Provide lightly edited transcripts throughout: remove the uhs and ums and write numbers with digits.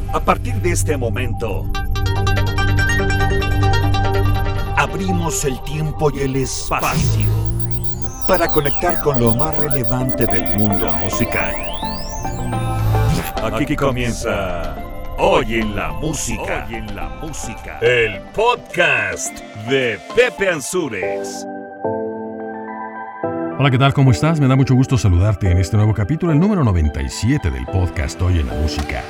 A partir de este momento, abrimos el tiempo y el espacio para conectar con lo más relevante del mundo musical. Aquí comienza Hoy en la Música, el podcast de Pepe Ansúrez. Hola, ¿qué tal? ¿Cómo estás? Me da mucho gusto saludarte en este nuevo capítulo, el número 97 del podcast Hoy en la Música.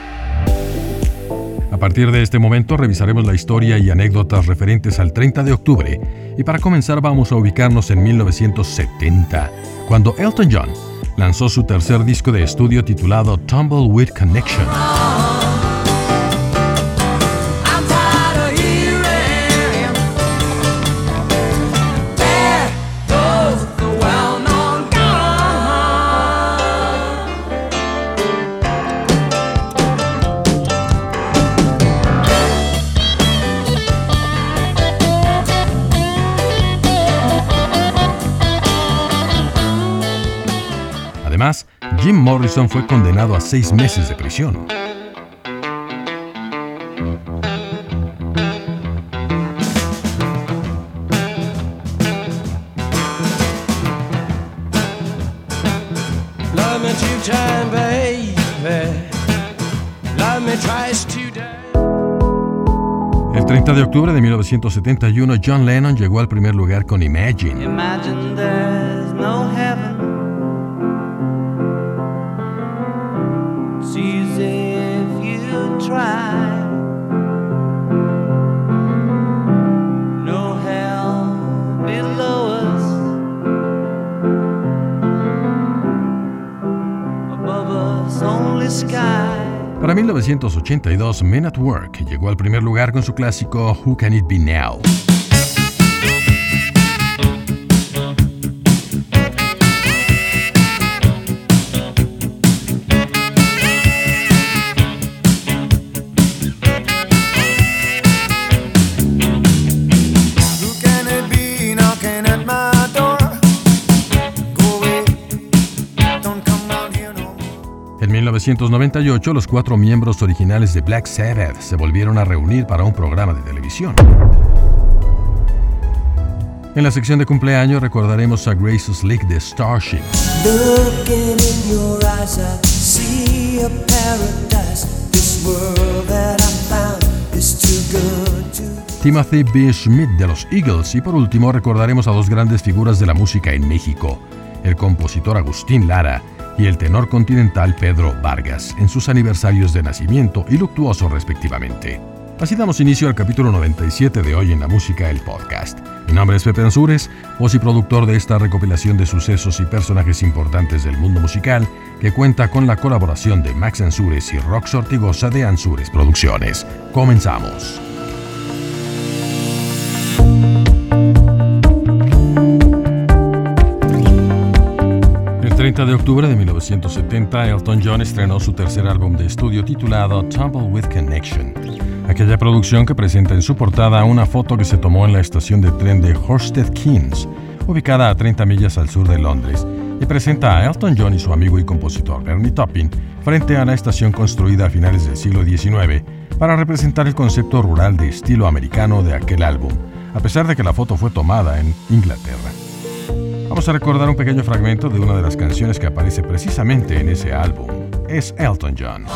A partir de este momento revisaremos la historia y anécdotas referentes al 30 de octubre y para comenzar vamos a ubicarnos en 1970, cuando Elton John lanzó su tercer disco de estudio titulado Tumbleweed Connection. Además, Jim Morrison fue condenado a 6 meses de prisión. El 30 de octubre de 1971, John Lennon llegó al primer lugar con Imagine. Imagine there's no heaven. It's easy if you try. No hell below us. Above us only sky. Para 1982, Men at Work llegó al primer lugar con su clásico Who Can It Be Now? En 1998, los 4 miembros originales de Black Sabbath se volvieron a reunir para un programa de televisión. En la sección de cumpleaños recordaremos a Grace Slick de Starship. Looking in your eyes, I see a paradise. This world that I found is too good to... Timothy B. Schmidt de los Eagles. Y por último recordaremos a 2 grandes figuras de la música en México, el compositor Agustín Lara y el tenor continental Pedro Vargas, en sus aniversarios de nacimiento y luctuoso respectivamente. Así damos inicio al capítulo 97 de Hoy en la Música, el podcast. Mi nombre es Pepe Ansúrez, voz y productor de esta recopilación de sucesos y personajes importantes del mundo musical, que cuenta con la colaboración de Max Ansúrez y Rox Ortigosa de Ansúrez Producciones. Comenzamos. El 30 de octubre de 1970, Elton John estrenó su tercer álbum de estudio titulado Tumbleweed Connection. Aquella producción que presenta en su portada una foto que se tomó en la estación de tren de Horsted Keynes, ubicada a 30 millas al sur de Londres, y presenta a Elton John y su amigo y compositor Bernie Taupin frente a la estación construida a finales del siglo XIX para representar el concepto rural de estilo americano de aquel álbum, a pesar de que la foto fue tomada en Inglaterra. Vamos a recordar un pequeño fragmento de una de las canciones que aparece precisamente en ese álbum. Es Elton John.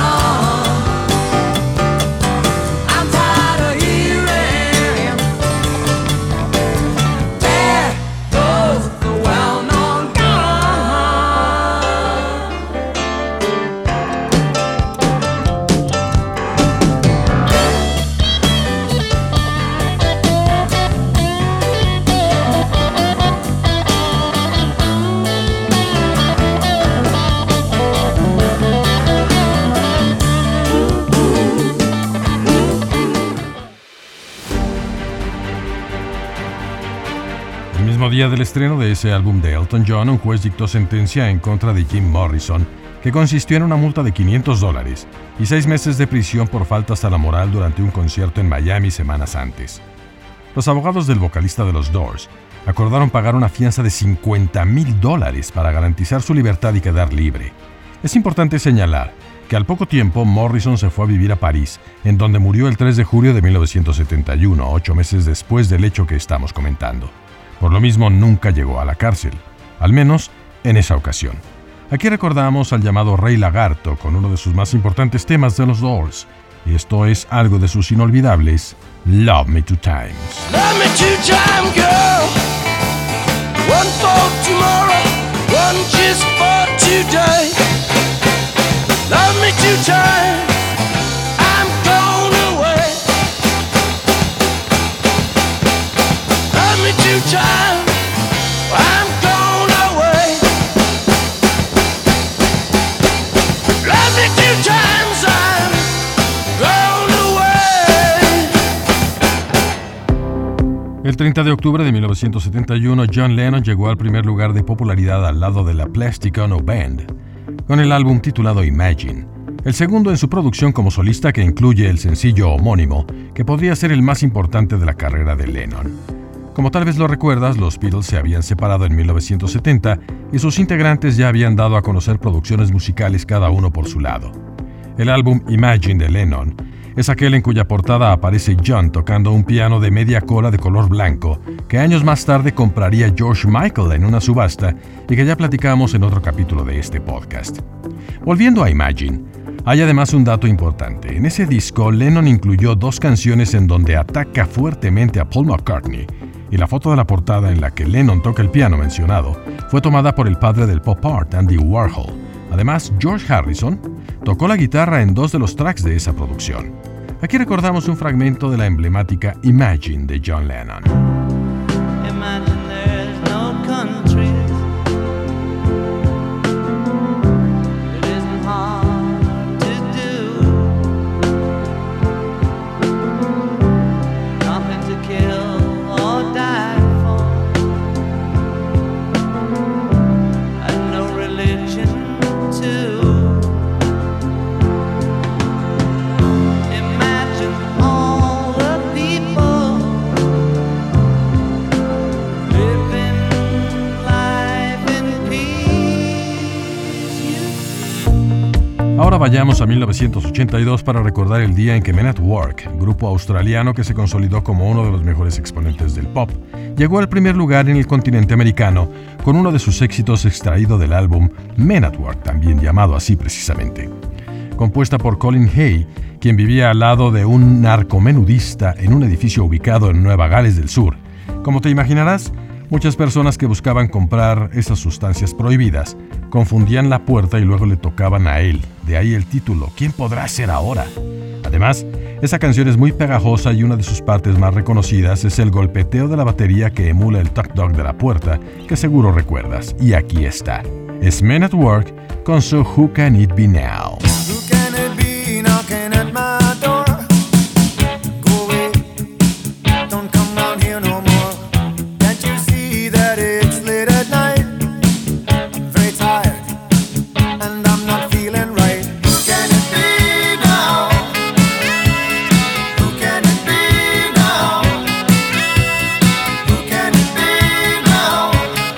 El mismo día del estreno de ese álbum de Elton John, un juez dictó sentencia en contra de Jim Morrison, que consistió en una multa de $500 y 6 meses de prisión por faltas a la moral durante un concierto en Miami semanas antes. Los abogados del vocalista de los Doors acordaron pagar una fianza de $50,000 para garantizar su libertad y quedar libre. Es importante señalar que al poco tiempo Morrison se fue a vivir a París, en donde murió el 3 de julio de 1971, 8 meses después del hecho que estamos comentando. Por lo mismo, nunca llegó a la cárcel, al menos en esa ocasión. Aquí recordamos al llamado Rey Lagarto con uno de sus más importantes temas de los Doors, y esto es algo de sus inolvidables Love Me Two Times. Love me two times, girl. One for tomorrow, one just for today. Love me two times, I'm gone away. Love me two times, I'm gone away. Love me two times, I'm gone away. El 30 de octubre de 1971, John Lennon llegó al primer lugar de popularidad al lado de la Plastic Ono Band, con el álbum titulado Imagine, el segundo en su producción como solista, que incluye el sencillo homónimo, que podría ser el más importante de la carrera de Lennon. Como tal vez lo recuerdas, los Beatles se habían separado en 1970 y sus integrantes ya habían dado a conocer producciones musicales cada uno por su lado. El álbum Imagine de Lennon es aquel en cuya portada aparece John tocando un piano de media cola de color blanco que años más tarde compraría George Michael en una subasta y que ya platicamos en otro capítulo de este podcast. Volviendo a Imagine, hay además un dato importante. En ese disco, Lennon incluyó 2 canciones en donde ataca fuertemente a Paul McCartney, y la foto de la portada en la que Lennon toca el piano mencionado fue tomada por el padre del pop art, Andy Warhol. Además, George Harrison tocó la guitarra en 2 de los tracks de esa producción. Aquí recordamos un fragmento de la emblemática Imagine de John Lennon. Imagine there's no countries. It isn't hard to do. Nothing to kill or die for. And no religion too. Imagine all the people living life in peace. Ahora vayamos a 1982 para recordar el día en que Men at Work, grupo australiano que se consolidó como uno de los mejores exponentes del pop, llegó al primer lugar en el continente americano con uno de sus éxitos extraído del álbum Men at Work, también llamado así precisamente. Compuesta por Colin Hay, quien vivía al lado de un narcomenudista en un edificio ubicado en Nueva Gales del Sur. Como te imaginarás, muchas personas que buscaban comprar esas sustancias prohibidas confundían la puerta y luego le tocaban a él. De ahí el título, ¿Quién podrá ser ahora? Además, esa canción es muy pegajosa y una de sus partes más reconocidas es el golpeteo de la batería que emula el toc-toc de la puerta, que seguro recuerdas. Y aquí está. Es Men at Work con su Who Can It Be Now? Who can it be knocking at my door? Go away, don't come round here no more. Can't you see that it's late at night? I'm very tired, and I'm not feeling right. Who can it be now? Who can it be now? Who can it be now?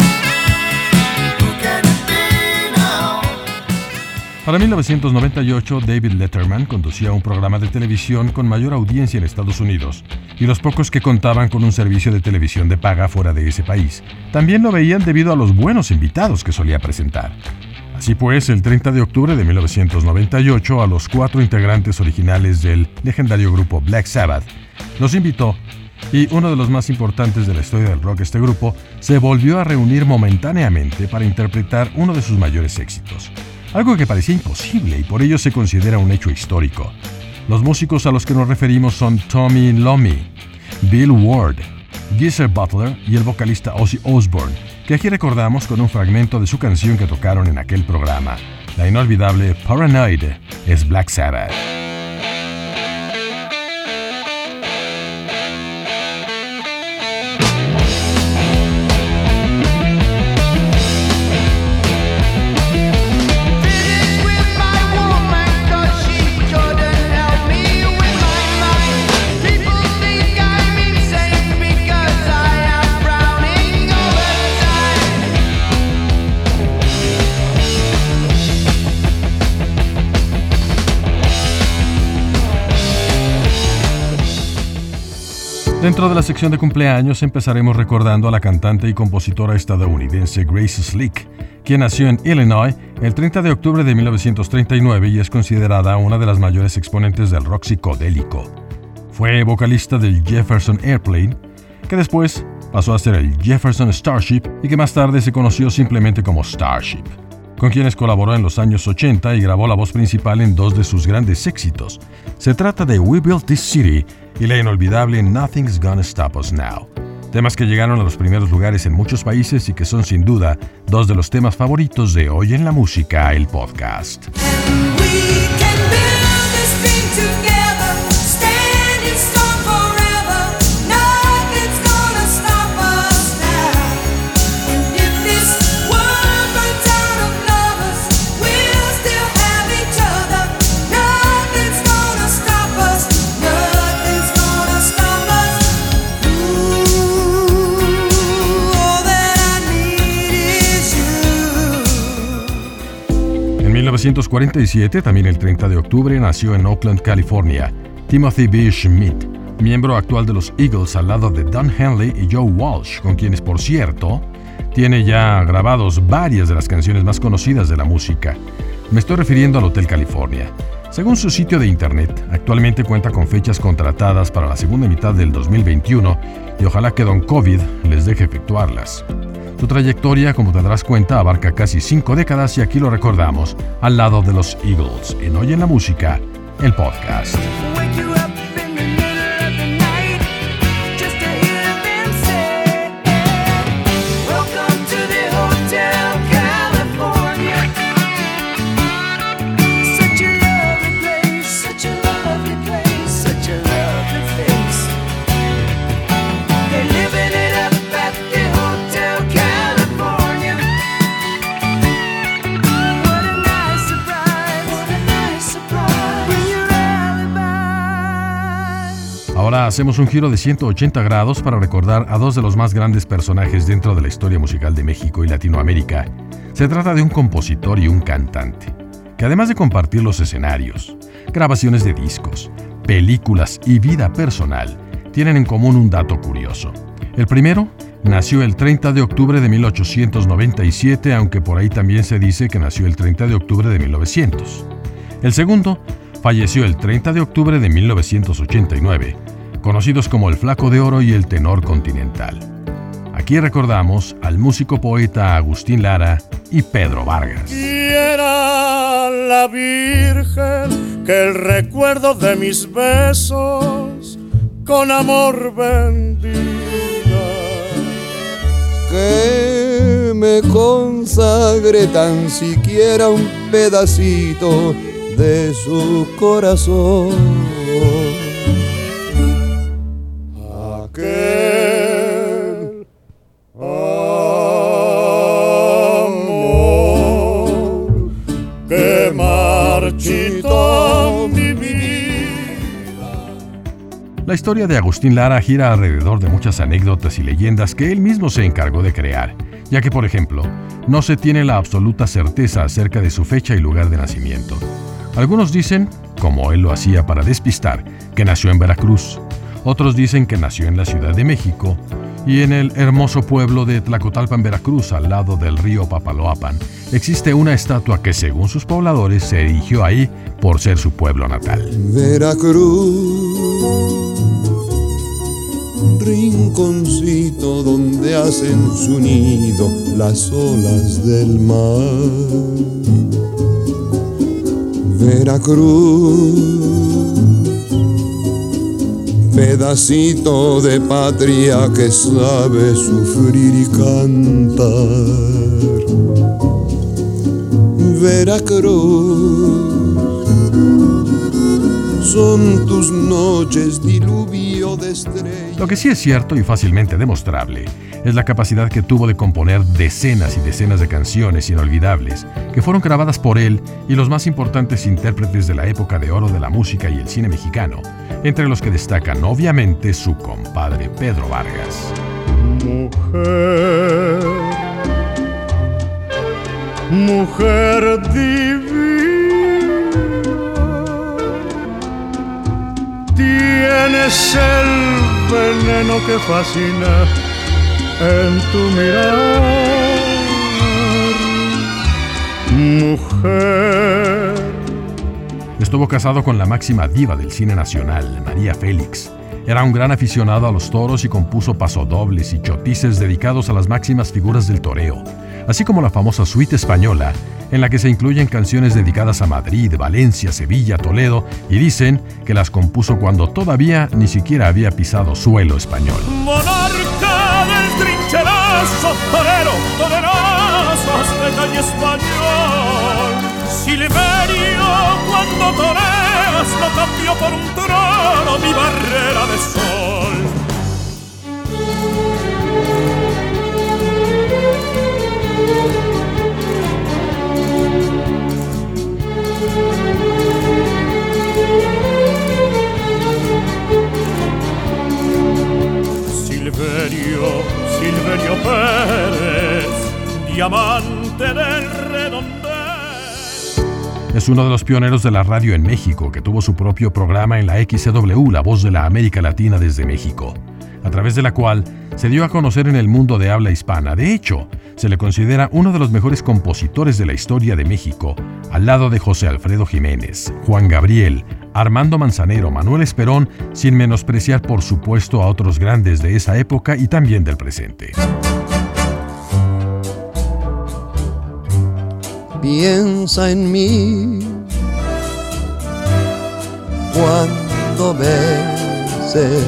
Who can it be now? Para 1998, David Letterman conducía un programa de televisión con mayor audiencia en Estados Unidos, y los pocos que contaban con un servicio de televisión de paga fuera de ese país también lo veían debido a los buenos invitados que solía presentar. Así pues, el 30 de octubre de 1998, a los 4 integrantes originales del legendario grupo Black Sabbath los invitó, y uno de los más importantes de la historia del rock, este grupo, se volvió a reunir momentáneamente para interpretar uno de sus mayores éxitos. Algo que parecía imposible y por ello se considera un hecho histórico. Los músicos a los que nos referimos son Tommy Iommi, Bill Ward, Geezer Butler y el vocalista Ozzy Osbourne, que aquí recordamos con un fragmento de su canción que tocaron en aquel programa. La inolvidable Paranoid es Black Sabbath. Dentro de la sección de cumpleaños empezaremos recordando a la cantante y compositora estadounidense Grace Slick, quien nació en Illinois el 30 de octubre de 1939 y es considerada una de las mayores exponentes del rock psicodélico. Fue vocalista del Jefferson Airplane, que después pasó a ser el Jefferson Starship y que más tarde se conoció simplemente como Starship, con quienes colaboró en los años 80 y grabó la voz principal en dos de sus grandes éxitos. Se trata de We Built This City y la inolvidable Nothing's Gonna Stop Us Now, temas que llegaron a los primeros lugares en muchos países y que son sin duda dos de los temas favoritos de Hoy en la Música, el podcast. En 1947, también el 30 de octubre, nació en Oakland, California, Timothy B. Schmidt, miembro actual de los Eagles al lado de Don Henley y Joe Walsh, con quienes, por cierto, tiene ya grabados varias de las canciones más conocidas de la música. Me estoy refiriendo al Hotel California. Según su sitio de internet, actualmente cuenta con fechas contratadas para la segunda mitad del 2021 y ojalá que Don COVID les deje efectuarlas. Su trayectoria, como te darás cuenta, abarca casi 5 décadas y aquí lo recordamos al lado de los Eagles en Hoy en la Música, el podcast. Ahora hacemos un giro de 180 grados para recordar a dos de los más grandes personajes dentro de la historia musical de México y Latinoamérica. Se trata de un compositor y un cantante, que además de compartir los escenarios, grabaciones de discos, películas y vida personal, tienen en común un dato curioso. El primero nació el 30 de octubre de 1897, aunque por ahí también se dice que nació el 30 de octubre de 1900. El segundo falleció el 30 de octubre de 1989, conocidos como el Flaco de Oro y el Tenor Continental. Aquí recordamos al músico poeta Agustín Lara y Pedro Vargas. Quiera la Virgen que el recuerdo de mis besos con amor bendiga, que me consagre tan siquiera un pedacito de su corazón. Aquel amor que marchitó mi vida. La historia de Agustín Lara gira alrededor de muchas anécdotas y leyendas que él mismo se encargó de crear, ya que, por ejemplo, no se tiene la absoluta certeza acerca de su fecha y lugar de nacimiento. Algunos dicen, como él lo hacía para despistar, que nació en Veracruz. Otros dicen que nació en la Ciudad de México y en el hermoso pueblo de Tlacotalpan, Veracruz, al lado del río Papaloapan, existe una estatua que, según sus pobladores, se erigió ahí por ser su pueblo natal. Veracruz, rinconcito donde hacen su nido las olas del mar. Veracruz, pedacito de patria que sabe sufrir y cantar. Veracruz, son tus noches diluvio de estrellas. Lo que sí es cierto y fácilmente demostrable es la capacidad que tuvo de componer decenas y decenas de canciones inolvidables que fueron grabadas por él y los más importantes intérpretes de la época de oro de la música y el cine mexicano, entre los que destacan obviamente su compadre Pedro Vargas. Mujer, mujer divina, tienes el veneno que fascina en tu mirar, mujer. Estuvo casado con la máxima diva del cine nacional, María Félix. Era un gran aficionado a los toros y compuso pasodobles y chotices dedicados a las máximas figuras del toreo, así como la famosa suite española, en la que se incluyen canciones dedicadas a Madrid, Valencia, Sevilla, Toledo, y dicen que las compuso cuando todavía ni siquiera había pisado suelo español. Monarca del trincherazo, torero, toreroso, azteca y español. Silverio, cuando toreas, lo cambio por un trono, mi barrera de sol. Silverio Pérez, diamante del redondel. Es uno de los pioneros de la radio en México, que tuvo su propio programa en la XCW, La Voz de la América Latina desde México, a través de la cual se dio a conocer en el mundo de habla hispana. De hecho, se le considera uno de los mejores compositores de la historia de México, al lado de José Alfredo Jiménez, Juan Gabriel, Armando Manzanero, Manuel Esperón, sin menospreciar por supuesto a otros grandes de esa época y también del presente. Piensa en mí cuando beses,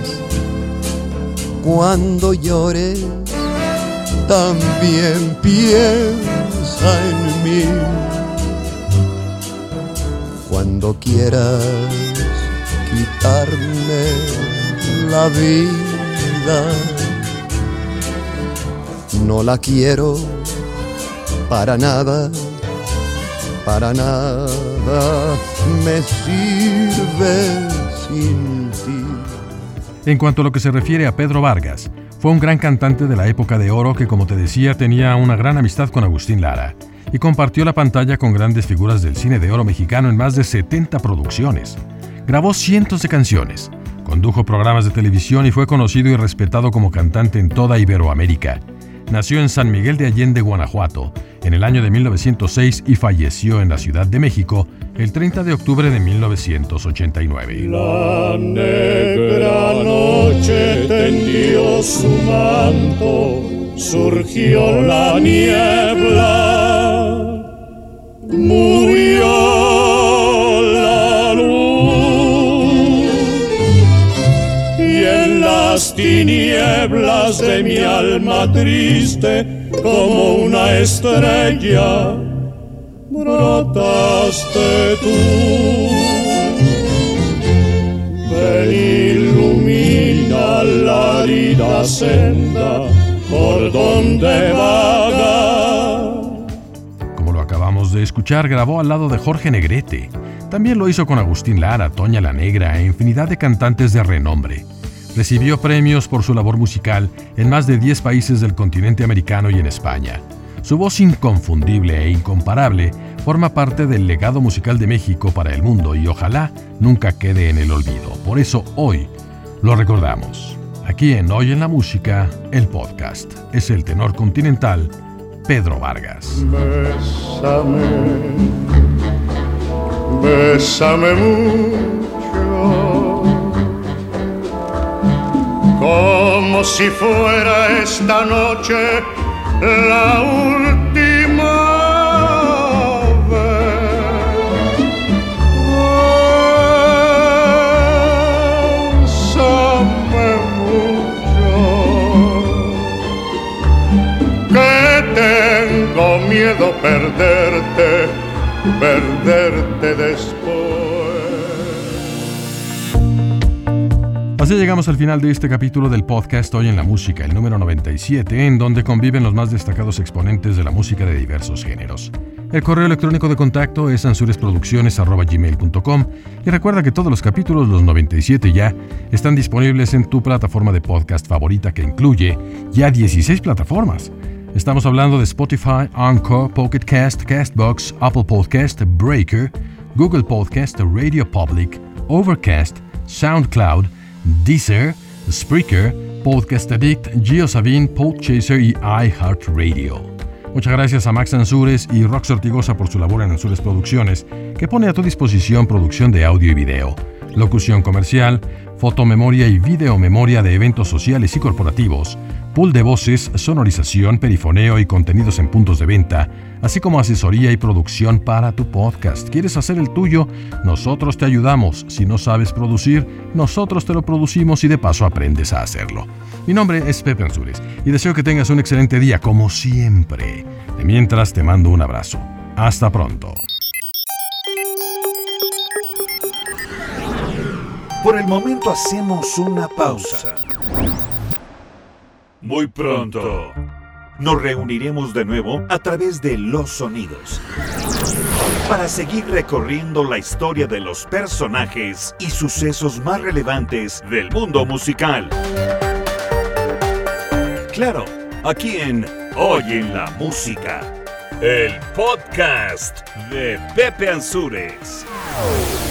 cuando llores, también piensa en mí. Cuando quieras quitarme la vida, no la quiero para nada, me sirve sin ti. En cuanto a lo que se refiere a Pedro Vargas, fue un gran cantante de la época de oro que, como te decía, tenía una gran amistad con Agustín Lara y compartió la pantalla con grandes figuras del cine de oro mexicano en más de 70 producciones. Grabó cientos de canciones, condujo programas de televisión y fue conocido y respetado como cantante en toda Iberoamérica. Nació en San Miguel de Allende, Guanajuato, en el año de 1906 y falleció en la Ciudad de México el 30 de octubre de 1989. La negra noche tendió su manto, surgió la niebla, murió la luz, y en las tinieblas de mi alma triste, como una estrella, brotaste tú. Ven, ilumina la herida senda por donde vaga. Como lo acabamos de escuchar, grabó al lado de Jorge Negrete. También lo hizo con Agustín Lara, Toña la Negra e infinidad de cantantes de renombre. Recibió premios por su labor musical en más de 10 países del continente americano y en España. Su voz inconfundible e incomparable forma parte del legado musical de México para el mundo y ojalá nunca quede en el olvido. Por eso hoy lo recordamos. Aquí en Hoy en la Música, el podcast, es el tenor continental Pedro Vargas. Bésame, bésame mucho, como si fuera esta noche la última vez. Bésame mucho, que tengo miedo perderte después. Así llegamos al final de este capítulo del podcast Hoy en la Música, el número 97, en donde conviven los más destacados exponentes de la música de diversos géneros. El correo electrónico de contacto es ansuresproducciones@gmail.com y recuerda que todos los capítulos, los 97 ya, están disponibles en tu plataforma de podcast favorita, que incluye ya 16 plataformas. Estamos hablando de Spotify, Anchor, Pocket Cast, Castbox, Apple Podcast, Breaker, Google Podcast, Radio Public, Overcast, SoundCloud, Deezer, Spreaker, Podcast Addict, GeoSavin, Podchaser y iHeartRadio. Muchas gracias a Max Ansures y Rox Ortigosa por su labor en Ansures Producciones, que pone a tu disposición producción de audio y video, locución comercial, fotomemoria y videomemoria de eventos sociales y corporativos, pool de voces, sonorización, perifoneo y contenidos en puntos de venta, así como asesoría y producción para tu podcast. ¿Quieres hacer el tuyo? Nosotros te ayudamos. Si no sabes producir, nosotros te lo producimos y de paso aprendes a hacerlo. Mi nombre es Pepe Ansures y deseo que tengas un excelente día, como siempre. De mientras, te mando un abrazo. Hasta pronto. Por el momento hacemos una pausa. Muy pronto nos reuniremos de nuevo a través de los sonidos para seguir recorriendo la historia de los personajes y sucesos más relevantes del mundo musical. Claro, aquí en Hoy en la Música, el podcast de Pepe Ansures.